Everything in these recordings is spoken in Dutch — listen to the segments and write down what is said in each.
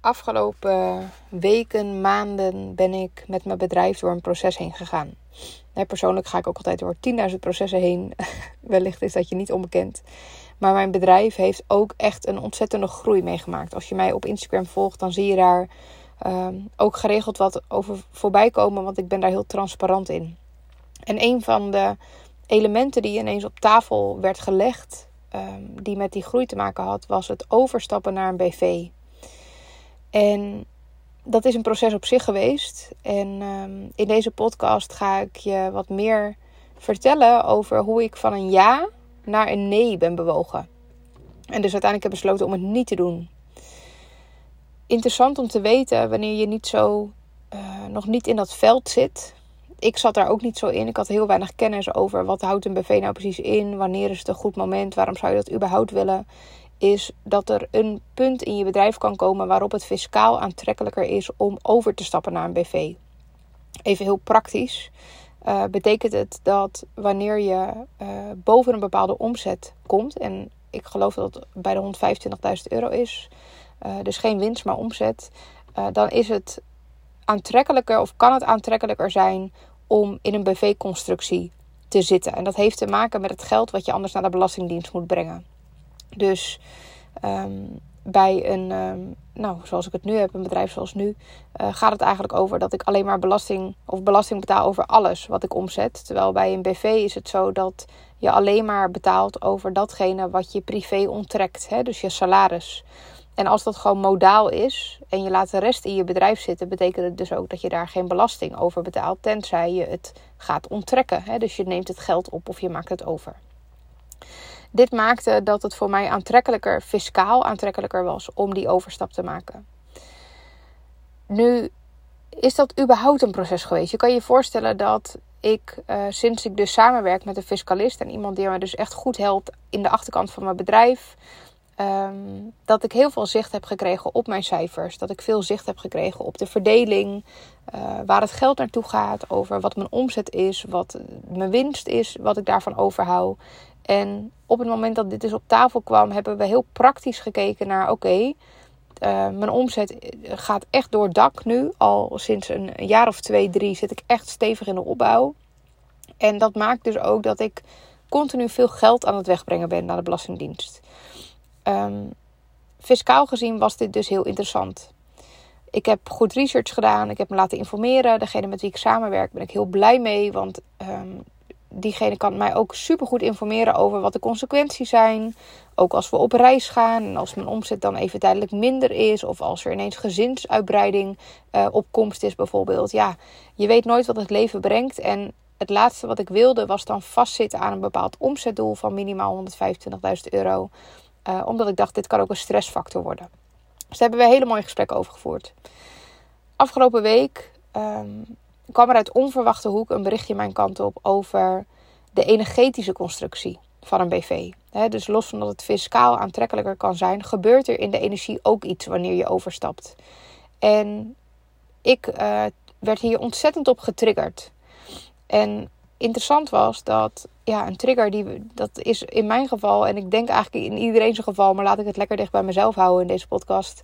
Afgelopen weken, maanden ben ik met mijn bedrijf door een proces heen gegaan. Persoonlijk ga ik ook altijd door 10.000 processen heen. Wellicht is dat je niet onbekend. Maar mijn bedrijf heeft ook echt een ontzettende groei meegemaakt. Als je mij op Instagram volgt, dan zie je daar ook geregeld wat over voorbij komen. Want ik ben daar heel transparant in. En een van de elementen die ineens op tafel werd gelegd, die met die groei te maken had, was het overstappen naar een BV. En dat is een proces op zich geweest. En in deze podcast ga ik je wat meer vertellen over hoe ik van een ja naar een nee ben bewogen. En dus uiteindelijk heb besloten om het niet te doen. Interessant om te weten wanneer je niet zo nog niet in dat veld zit. Ik zat daar ook niet zo in. Ik had heel weinig kennis over wat houdt een BV nou precies in. Wanneer is het een goed moment? Waarom zou je dat überhaupt willen? Is dat er een punt in je bedrijf kan komen waarop het fiscaal aantrekkelijker is om over te stappen naar een BV. Even heel praktisch. Betekent het dat wanneer je boven een bepaalde omzet komt, en ik geloof dat het bij de €125.000 is, dus geen winst maar omzet, dan is het aantrekkelijker of kan het aantrekkelijker zijn om in een BV-constructie te zitten. En dat heeft te maken met het geld wat je anders naar de Belastingdienst moet brengen. Dus bij een, zoals ik het nu heb, een bedrijf zoals nu, gaat het eigenlijk over dat ik alleen maar belasting betaal over alles wat ik omzet. Terwijl bij een BV is het zo dat je alleen maar betaalt over datgene wat je privé onttrekt. Hè? Dus je salaris. En als dat gewoon modaal is en je laat de rest in je bedrijf zitten, betekent het dus ook dat je daar geen belasting over betaalt, tenzij je het gaat onttrekken. Hè? Dus je neemt het geld op of je maakt het over. Dit maakte dat het voor mij fiscaal aantrekkelijker was om die overstap te maken. Nu is dat überhaupt een proces geweest. Je kan je voorstellen dat ik, sinds ik dus samenwerk met een fiscalist en iemand die me dus echt goed helpt in de achterkant van mijn bedrijf, dat ik heel veel zicht heb gekregen op mijn cijfers. Dat ik veel zicht heb gekregen op de verdeling, waar het geld naartoe gaat, over wat mijn omzet is, wat mijn winst is, wat ik daarvan overhoud. En op het moment dat dit dus op tafel kwam, hebben we heel praktisch gekeken naar mijn omzet gaat echt door het dak nu. Al sinds een jaar of 2, 3 zit ik echt stevig in de opbouw. En dat maakt dus ook dat ik continu veel geld aan het wegbrengen ben naar de Belastingdienst. Fiscaal gezien was dit dus heel interessant. Ik heb goed research gedaan. Ik heb me laten informeren. Degene met wie ik samenwerk ben ik heel blij mee. Want diegene kan mij ook supergoed informeren over wat de consequenties zijn. Ook als we op reis gaan en als mijn omzet dan even tijdelijk minder is. Of als er ineens gezinsuitbreiding op komst is bijvoorbeeld. Ja, je weet nooit wat het leven brengt. En het laatste wat ik wilde was dan vastzitten aan een bepaald omzetdoel van minimaal €125.000. Omdat ik dacht, dit kan ook een stressfactor worden. Dus daar hebben we hele mooie gesprekken over gevoerd. Afgelopen week kwam er uit onverwachte hoek een berichtje mijn kant op over de energetische constructie van een BV. Dus los van dat het fiscaal aantrekkelijker kan zijn, gebeurt er in de energie ook iets wanneer je overstapt. En ik werd hier ontzettend op getriggerd. En interessant was dat een trigger, dat is in mijn geval, en ik denk eigenlijk in iedereen zijn geval, maar laat ik het lekker dicht bij mezelf houden in deze podcast.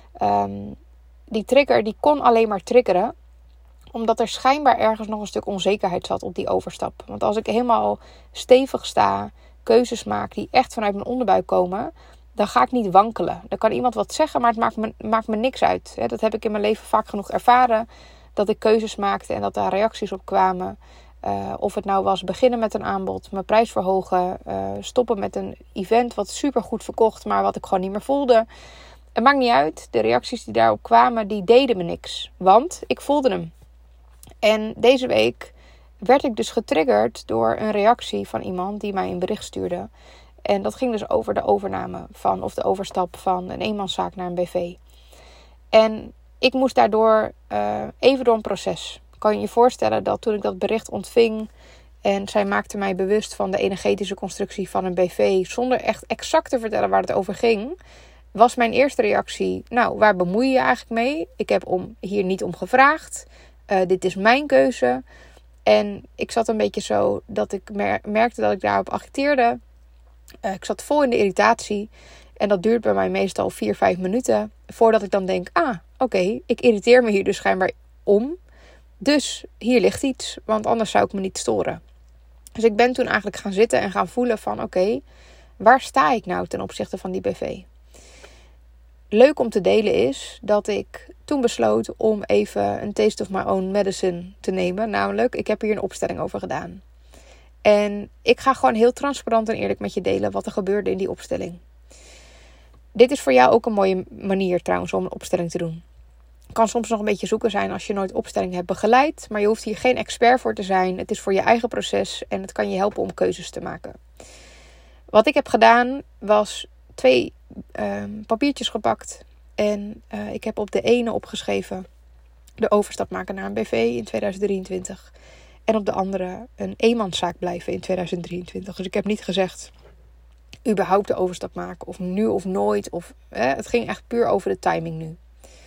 Die trigger die kon alleen maar triggeren omdat er schijnbaar ergens nog een stuk onzekerheid zat op die overstap. Want als ik helemaal stevig sta, keuzes maak die echt vanuit mijn onderbuik komen, dan ga ik niet wankelen. Dan kan iemand wat zeggen, maar het maakt me niks uit. Dat heb ik in mijn leven vaak genoeg ervaren. Dat ik keuzes maakte en dat daar reacties op kwamen. Of het nou was beginnen met een aanbod, mijn prijs verhogen, stoppen met een event wat supergoed verkocht, maar wat ik gewoon niet meer voelde. Het maakt niet uit. De reacties die daarop kwamen, die deden me niks. Want ik voelde hem. En deze week werd ik dus getriggerd door een reactie van iemand die mij een bericht stuurde. En dat ging dus over de overname of de overstap van een eenmanszaak naar een BV. En ik moest daardoor even door een proces. Kan je je voorstellen dat toen ik dat bericht ontving en zij maakte mij bewust van de energetische constructie van een BV, zonder echt exact te vertellen waar het over ging, was mijn eerste reactie, waar bemoei je je eigenlijk mee? Ik heb hier niet om gevraagd. Dit is mijn keuze. En ik zat een beetje zo dat ik merkte dat ik daarop agiteerde. Ik zat vol in de irritatie. En dat duurt bij mij meestal 4-5 minuten. Voordat ik dan denk, oké, ik irriteer me hier dus schijnbaar om. Dus hier ligt iets, want anders zou ik me niet storen. Dus ik ben toen eigenlijk gaan zitten en gaan voelen van oké, waar sta ik nou ten opzichte van die BV? Leuk om te delen is dat ik toen besloot om even een taste of my own medicine te nemen. Namelijk, ik heb hier een opstelling over gedaan. En ik ga gewoon heel transparant en eerlijk met je delen wat er gebeurde in die opstelling. Dit is voor jou ook een mooie manier trouwens om een opstelling te doen. Kan soms nog een beetje zoeken zijn als je nooit opstelling hebt begeleid. Maar je hoeft hier geen expert voor te zijn. Het is voor je eigen proces en het kan je helpen om keuzes te maken. Wat ik heb gedaan was 2 papiertjes gepakt. En ik heb op de ene opgeschreven de overstap maken naar een BV in 2023. En op de andere een eenmanszaak blijven in 2023. Dus ik heb niet gezegd überhaupt de overstap maken of nu of nooit. Het ging echt puur over de timing nu.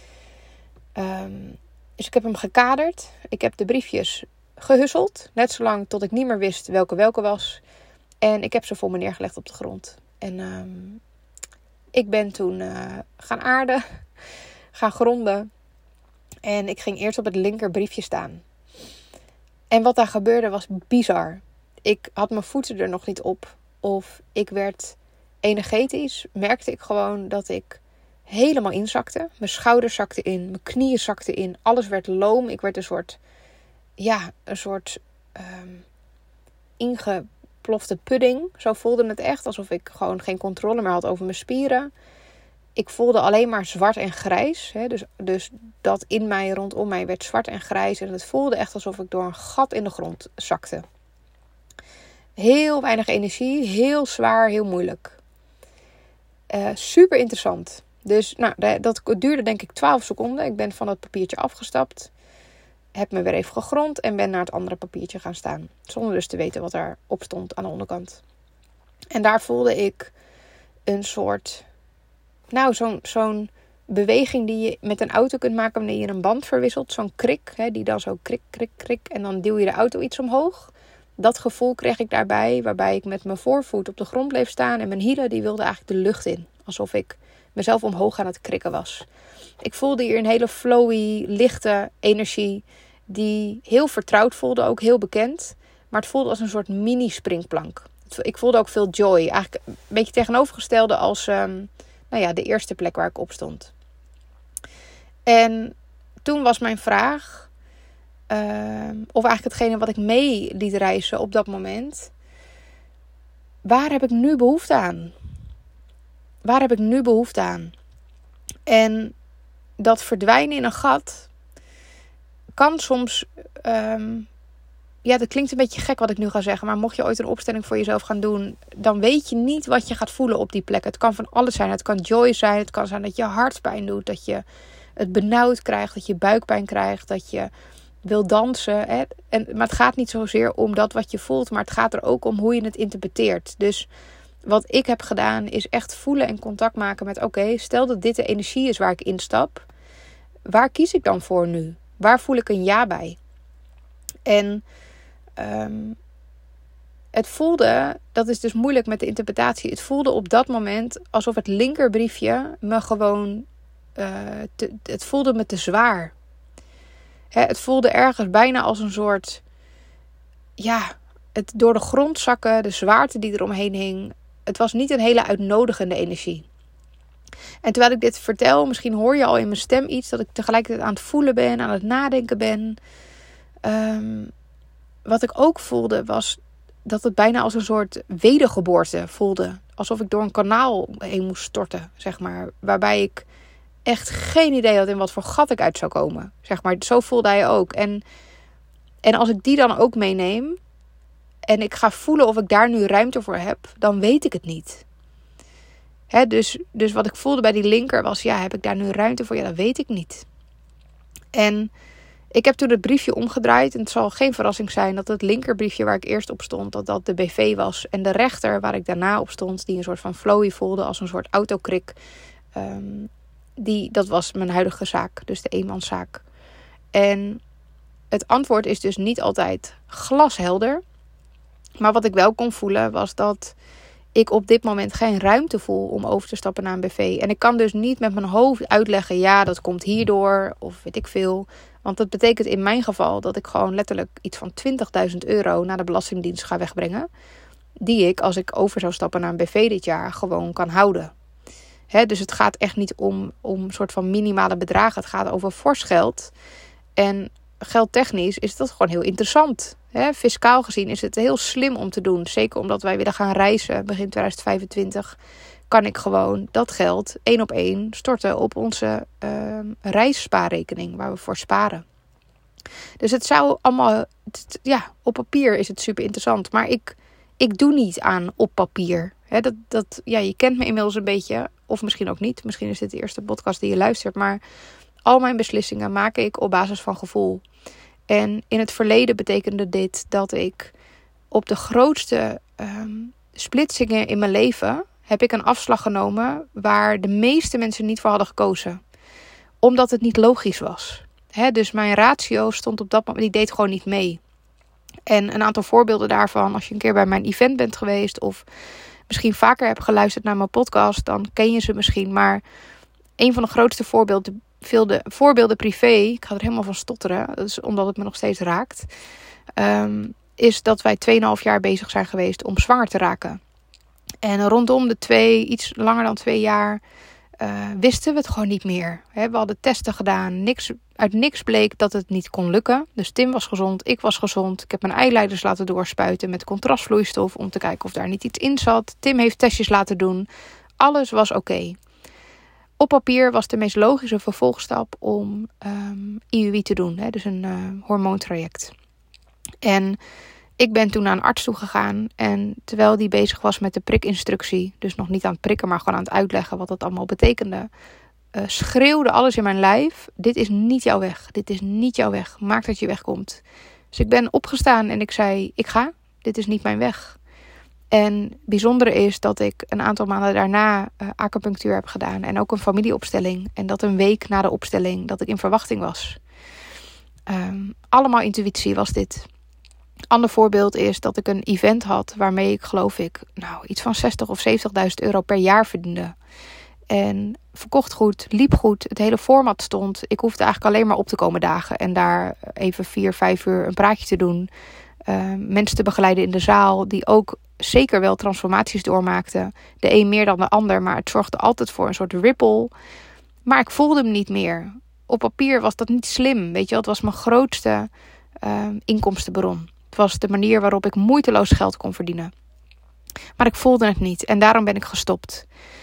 Dus ik heb hem gekaderd. Ik heb de briefjes gehusseld. Net zolang tot ik niet meer wist welke was. En ik heb ze voor me neergelegd op de grond. En ik ben toen gaan aarden. Gaan gronden. En ik ging eerst op het linker briefje staan. En wat daar gebeurde was bizar. Ik had mijn voeten er nog niet op. Of ik werd energetisch. Merkte ik gewoon dat ik helemaal inzakte. Mijn schouders zakten in. Mijn knieën zakten in. Alles werd loom. Ik werd een soort ingeplofte pudding. Zo voelde het echt. Alsof ik gewoon geen controle meer had over mijn spieren. Ik voelde alleen maar zwart en grijs. Hè? Dus dat in mij, rondom mij, werd zwart en grijs. En het voelde echt alsof ik door een gat in de grond zakte. Heel weinig energie. Heel zwaar. Heel moeilijk. Super interessant. Dus dat duurde denk ik 12 seconden. Ik ben van het papiertje afgestapt. Heb me weer even gegrond. En ben naar het andere papiertje gaan staan. Zonder dus te weten wat erop stond aan de onderkant. En daar voelde ik een soort... zo'n beweging die je met een auto kunt maken wanneer je een band verwisselt. Zo'n krik, die dan zo krik, krik, krik. En dan duw je de auto iets omhoog. Dat gevoel kreeg ik daarbij, waarbij ik met mijn voorvoet op de grond bleef staan. En mijn hielen die wilden eigenlijk de lucht in. Alsof ik mezelf omhoog aan het krikken was. Ik voelde hier een hele flowy, lichte energie. Die heel vertrouwd voelde, ook heel bekend. Maar het voelde als een soort mini-springplank. Ik voelde ook veel joy. Eigenlijk een beetje tegenovergestelde als... de eerste plek waar ik op stond. En toen was mijn vraag... of eigenlijk hetgene wat ik mee liet reizen op dat moment... Waar heb ik nu behoefte aan? Waar heb ik nu behoefte aan? En dat verdwijnen in een gat... kan soms... dat klinkt een beetje gek wat ik nu ga zeggen. Maar mocht je ooit een opstelling voor jezelf gaan doen... dan weet je niet wat je gaat voelen op die plek. Het kan van alles zijn. Het kan joy zijn. Het kan zijn dat je hartpijn doet. Dat je het benauwd krijgt. Dat je buikpijn krijgt. Dat je wil dansen. Hè? Maar het gaat niet zozeer om dat wat je voelt. Maar het gaat er ook om hoe je het interpreteert. Dus wat ik heb gedaan is echt voelen en contact maken met... oké, stel dat dit de energie is waar ik instap. Waar kies ik dan voor nu? Waar voel ik een ja bij? En... het voelde, dat is dus moeilijk met de interpretatie. Het voelde op dat moment alsof het linkerbriefje me gewoon... het voelde me te zwaar. Het voelde ergens bijna als een soort... het door de grond zakken, de zwaarte die eromheen hing. Het was niet een hele uitnodigende energie. En terwijl ik dit vertel, misschien hoor je al in mijn stem iets... dat ik tegelijkertijd aan het voelen ben, aan het nadenken ben... Wat ik ook voelde was dat het bijna als een soort wedergeboorte voelde. Alsof ik door een kanaal heen moest storten, zeg maar. Waarbij ik echt geen idee had in wat voor gat ik uit zou komen. Zeg maar, zo voelde hij ook. En als ik die dan ook meeneem en ik ga voelen of ik daar nu ruimte voor heb, dan weet ik het niet. Dus wat ik voelde bij die linker was, heb ik daar nu ruimte voor? Ja, dat weet ik niet. En... ik heb toen het briefje omgedraaid. En het zal geen verrassing zijn dat het linkerbriefje waar ik eerst op stond... dat de BV was. En de rechter waar ik daarna op stond... die een soort van flowy voelde als een soort autokrik... dat was mijn huidige zaak. Dus de eenmanszaak. En het antwoord is dus niet altijd glashelder. Maar wat ik wel kon voelen was dat... ik op dit moment geen ruimte voel om over te stappen naar een BV. En ik kan dus niet met mijn hoofd uitleggen, ja, dat komt hierdoor of weet ik veel. Want dat betekent in mijn geval dat ik gewoon letterlijk iets van €20.000 naar de Belastingdienst ga wegbrengen. Die ik, als ik over zou stappen naar een BV dit jaar, gewoon kan houden. Dus het gaat echt niet om een soort van minimale bedragen. Het gaat over fors geld. En geldtechnisch is dat gewoon heel interessant. Fiscaal gezien is het heel slim om te doen. Zeker omdat wij willen gaan reizen begin 2025. Kan ik gewoon dat geld 1 op 1 storten op onze reisspaarrekening. Waar we voor sparen. Dus het zou allemaal... op papier is het super interessant. Maar ik doe niet aan op papier. Je kent me inmiddels een beetje. Of misschien ook niet. Misschien is dit de eerste podcast die je luistert. Maar al mijn beslissingen maak ik op basis van gevoel. En in het verleden betekende dit dat ik op de grootste splitsingen in mijn leven... heb ik een afslag genomen waar de meeste mensen niet voor hadden gekozen. Omdat het niet logisch was. Dus mijn ratio stond op dat moment, die deed gewoon niet mee. En een aantal voorbeelden daarvan, als je een keer bij mijn event bent geweest... of misschien vaker hebt geluisterd naar mijn podcast, dan ken je ze misschien. Maar een van de grootste voorbeelden privé, ik ga er helemaal van stotteren, dus omdat het me nog steeds raakt, is dat wij 2,5 jaar bezig zijn geweest om zwanger te raken. En rondom de iets langer dan 2 jaar, wisten we het gewoon niet meer. We hadden testen gedaan, uit niks bleek dat het niet kon lukken. Dus Tim was gezond, ik was gezond. Ik heb mijn eileiders laten doorspuiten met contrastvloeistof om te kijken of daar niet iets in zat. Tim heeft testjes laten doen. Alles was oké. Op papier was de meest logische vervolgstap om IUI te doen. Dus een hormoontraject. En ik ben toen naar een arts toe gegaan. En terwijl die bezig was met de prikinstructie, dus nog niet aan het prikken, maar gewoon aan het uitleggen wat dat allemaal betekende, schreeuwde alles in mijn lijf: dit is niet jouw weg. Dit is niet jouw weg. Maak dat je wegkomt. Dus ik ben opgestaan en ik zei: ik ga. Dit is niet mijn weg. En het bijzondere is dat ik een aantal maanden daarna acupunctuur heb gedaan. En ook een familieopstelling. En dat een week na de opstelling dat ik in verwachting was. Allemaal intuïtie was dit. Ander voorbeeld is dat ik een event had waarmee ik, geloof ik, iets van 60.000 of 70.000 € per jaar verdiende. En verkocht goed, liep goed, het hele format stond. Ik hoefde eigenlijk alleen maar op te komen dagen en daar even 4-5 uur een praatje te doen. Mensen te begeleiden in de zaal die ook zeker wel transformaties doormaakten. De een meer dan de ander, maar het zorgde altijd voor een soort ripple. Maar ik voelde hem niet meer. Op papier was dat niet slim, weet je wel. Het was mijn grootste inkomstenbron. Het was de manier waarop ik moeiteloos geld kon verdienen. Maar ik voelde het niet en daarom ben ik gestopt.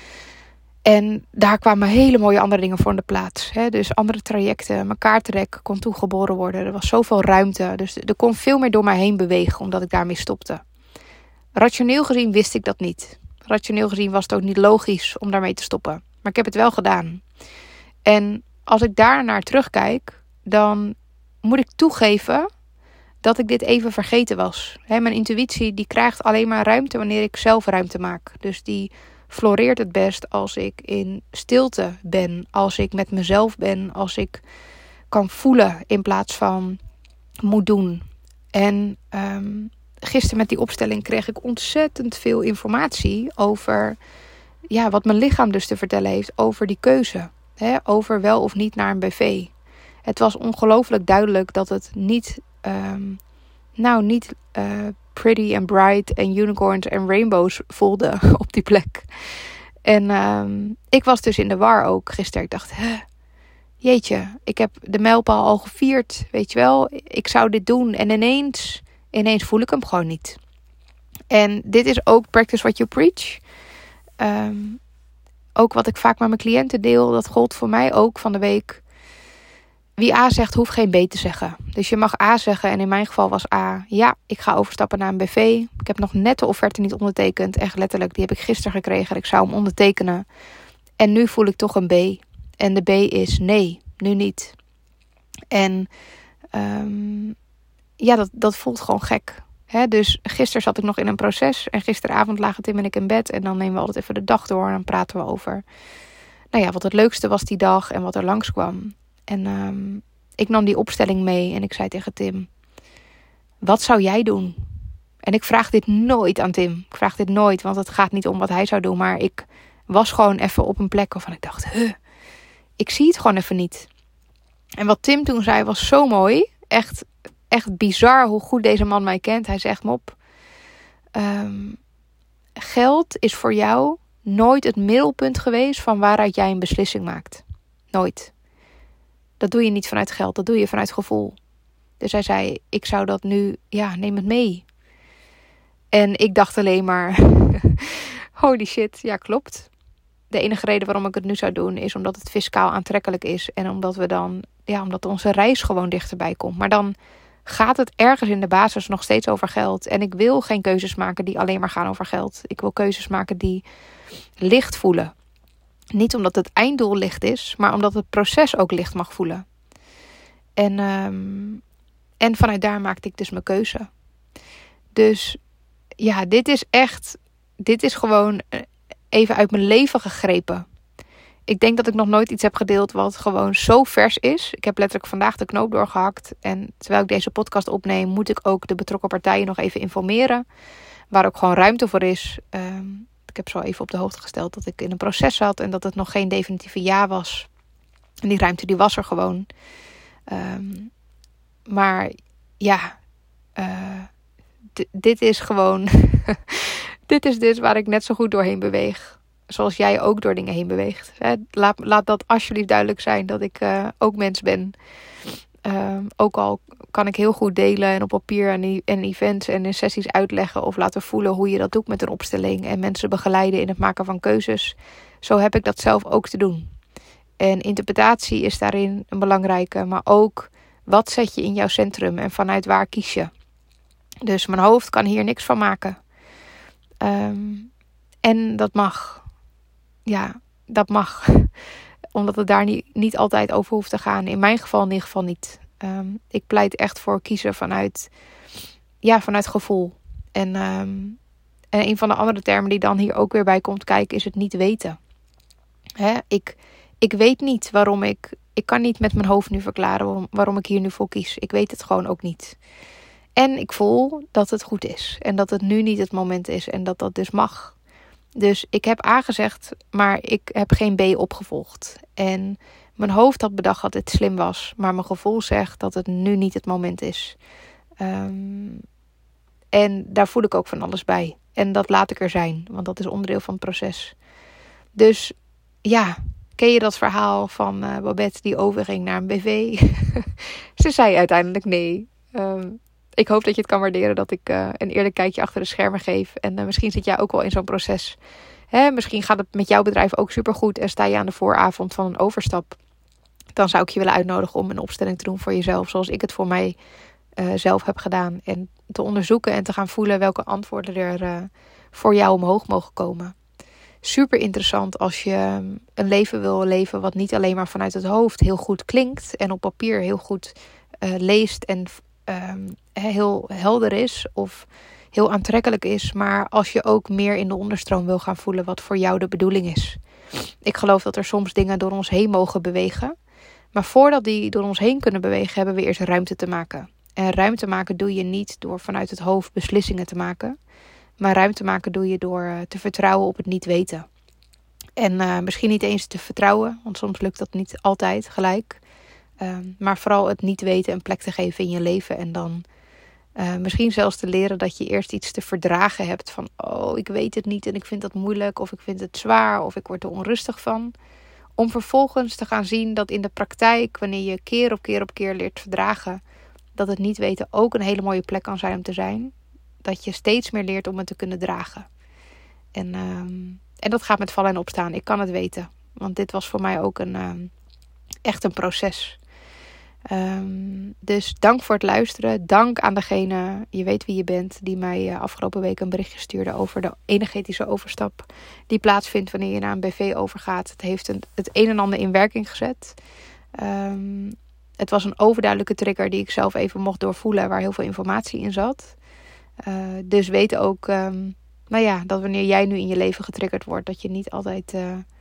En daar kwamen hele mooie andere dingen voor in de plaats. Dus andere trajecten, mijn kaartrek kon toegeboren worden. Er was zoveel ruimte, dus er kon veel meer door mij heen bewegen omdat ik daarmee stopte. Rationeel gezien wist ik dat niet. Rationeel gezien was het ook niet logisch om daarmee te stoppen. Maar ik heb het wel gedaan. En als ik daar naar terugkijk, dan moet ik toegeven dat ik dit even vergeten was. Mijn intuïtie die krijgt alleen maar ruimte wanneer ik zelf ruimte maak. Dus die floreert het best als ik in stilte ben. Als ik met mezelf ben. Als ik kan voelen in plaats van moet doen. En gisteren met die opstelling kreeg ik ontzettend veel informatie over wat mijn lichaam dus te vertellen heeft over die keuze. Over wel of niet naar een BV. Het was ongelooflijk duidelijk dat het niet pretty and bright en unicorns en rainbows voelde op die plek. En ik was dus in de war ook gisteren. Ik dacht, jeetje, ik heb de mijlpaal al gevierd, weet je wel. Ik zou dit doen en ineens voel ik hem gewoon niet. En dit is ook practice what you preach. Ook wat ik vaak met mijn cliënten deel, dat gold voor mij ook van de week. Wie A zegt, hoeft geen B te zeggen. Dus je mag A zeggen en in mijn geval was A, ja, ik ga overstappen naar een BV. Ik heb nog net de offerte niet ondertekend. Echt letterlijk, die heb ik gisteren gekregen. Ik zou hem ondertekenen. En nu voel ik toch een B. En de B is nee, nu niet. En dat voelt gewoon gek. Dus gisteren zat ik nog in een proces. En gisteravond lagen Tim en ik in bed. En dan nemen we altijd even de dag door en dan praten we over wat het leukste was die dag en wat er langskwam. En ik nam die opstelling mee en ik zei tegen Tim, wat zou jij doen? En ik vraag dit nooit aan Tim. Ik vraag dit nooit, want het gaat niet om wat hij zou doen. Maar ik was gewoon even op een plek waarvan ik dacht, ik zie het gewoon even niet. En wat Tim toen zei was zo mooi. Echt bizar hoe goed deze man mij kent. Hij zegt, Mop, geld is voor jou nooit het middelpunt geweest van waaruit jij een beslissing maakt. Nooit. Dat doe je niet vanuit geld, dat doe je vanuit gevoel. Dus hij zei, ik zou dat nu, neem het mee. En ik dacht alleen maar, holy shit, ja klopt. De enige reden waarom ik het nu zou doen is omdat het fiscaal aantrekkelijk is. En omdat we dan, omdat onze reis gewoon dichterbij komt. Maar dan gaat het ergens in de basis nog steeds over geld. En ik wil geen keuzes maken die alleen maar gaan over geld. Ik wil keuzes maken die licht voelen. Niet omdat het einddoel licht is, maar omdat het proces ook licht mag voelen. En vanuit daar maakte ik dus mijn keuze. Dus ja, dit is gewoon even uit mijn leven gegrepen. Ik denk dat ik nog nooit iets heb gedeeld wat gewoon zo vers is. Ik heb letterlijk vandaag de knoop doorgehakt. En terwijl ik deze podcast opneem, moet ik ook de betrokken partijen nog even informeren. Waar ook gewoon ruimte voor is. Ik heb zo even op de hoogte gesteld dat ik in een proces zat en dat het nog geen definitieve ja was. En die ruimte die was er gewoon. Maar ja, dit is gewoon, dit is dit waar ik net zo goed doorheen beweeg. Zoals jij ook door dingen heen beweegt. Laat dat alsjeblieft duidelijk zijn dat ik ook mens ben. Ook al kan ik heel goed delen en op papier en events en in sessies uitleggen of laten voelen hoe je dat doet met een opstelling en mensen begeleiden in het maken van keuzes. Zo heb ik dat zelf ook te doen. En interpretatie is daarin een belangrijke, maar ook wat zet je in jouw centrum en vanuit waar kies je. Dus mijn hoofd kan hier niks van maken. En dat mag. Ja, dat mag. Omdat het daar niet altijd over hoeft te gaan. In mijn geval in ieder geval niet. Ik pleit echt voor kiezen vanuit gevoel. En een van de andere termen die dan hier ook weer bij komt kijken is het niet weten. Ik weet niet waarom ik kan niet met mijn hoofd nu verklaren waarom ik hier nu voor kies. Ik weet het gewoon ook niet. En ik voel dat het goed is. En dat het nu niet het moment is. En dat dat dus mag. Dus ik heb A gezegd, maar ik heb geen B opgevolgd. En mijn hoofd had bedacht dat het slim was. Maar mijn gevoel zegt dat het nu niet het moment is. En daar voel ik ook van alles bij. En dat laat ik er zijn. Want dat is onderdeel van het proces. Dus ja, ken je dat verhaal van Babette die overging naar een BV? Ze zei uiteindelijk nee. Ik hoop dat je het kan waarderen dat ik een eerlijk kijkje achter de schermen geef. En misschien zit jij ook wel in zo'n proces. Misschien gaat het met jouw bedrijf ook supergoed en sta je aan de vooravond van een overstap. Dan zou ik je willen uitnodigen om een opstelling te doen voor jezelf. Zoals ik het voor mij zelf heb gedaan. En te onderzoeken en te gaan voelen welke antwoorden er voor jou omhoog mogen komen. Super interessant als je een leven wil leven wat niet alleen maar vanuit het hoofd heel goed klinkt. En op papier heel goed leest en heel helder is of heel aantrekkelijk is, maar als je ook meer in de onderstroom wil gaan voelen wat voor jou de bedoeling is. Ik geloof dat er soms dingen door ons heen mogen bewegen, maar voordat die door ons heen kunnen bewegen, hebben we eerst ruimte te maken. En ruimte maken doe je niet door vanuit het hoofd beslissingen te maken, maar ruimte maken doe je door te vertrouwen op het niet weten. En misschien niet eens te vertrouwen, want soms lukt dat niet altijd gelijk. Maar vooral het niet weten een plek te geven in je leven. En dan misschien zelfs te leren dat je eerst iets te verdragen hebt. Van, ik weet het niet en ik vind dat moeilijk. Of ik vind het zwaar of ik word er onrustig van. Om vervolgens te gaan zien dat in de praktijk, wanneer je keer op keer leert verdragen, dat het niet weten ook een hele mooie plek kan zijn om te zijn. Dat je steeds meer leert om het te kunnen dragen. En dat gaat met vallen en opstaan. Ik kan het weten. Want dit was voor mij ook echt een proces. Dus dank voor het luisteren. Dank aan degene, je weet wie je bent, die mij afgelopen week een berichtje stuurde over de energetische overstap die plaatsvindt wanneer je naar een BV overgaat. Het heeft het een en ander in werking gezet. Het was een overduidelijke trigger die ik zelf even mocht doorvoelen, waar heel veel informatie in zat. Dus weet ook dat wanneer jij nu in je leven getriggerd wordt, dat je niet altijd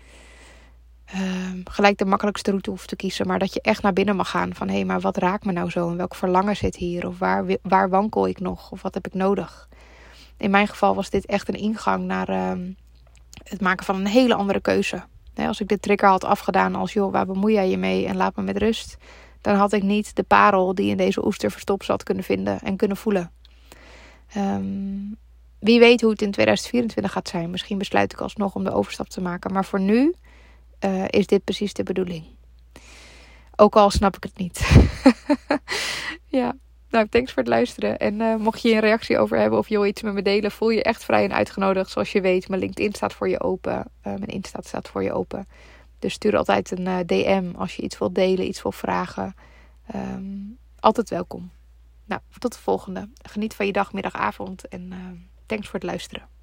gelijk de makkelijkste route hoeft te kiezen, maar dat je echt naar binnen mag gaan van maar wat raakt me nou zo en welk verlangen zit hier of waar wankel ik nog of wat heb ik nodig. in mijn geval was dit echt een ingang naar het maken van een hele andere keuze. Als ik de trigger had afgedaan als, joh, waar bemoei jij je mee en laat me met rust, dan had ik niet de parel die in deze oester verstopt zat kunnen vinden en kunnen voelen. Wie weet hoe het in 2024 gaat zijn. Misschien besluit ik alsnog om de overstap te maken. Maar voor nu is dit precies de bedoeling. Ook al snap ik het niet. Ja, nou, thanks voor het luisteren. En mocht je een reactie over hebben of je wil iets met me delen, voel je echt vrij en uitgenodigd. Zoals je weet, mijn LinkedIn staat voor je open. Mijn Insta staat voor je open. Dus stuur altijd een DM als je iets wilt delen, iets wil vragen. Altijd welkom. Nou, tot de volgende. Geniet van je dag, middag, avond. En thanks voor het luisteren.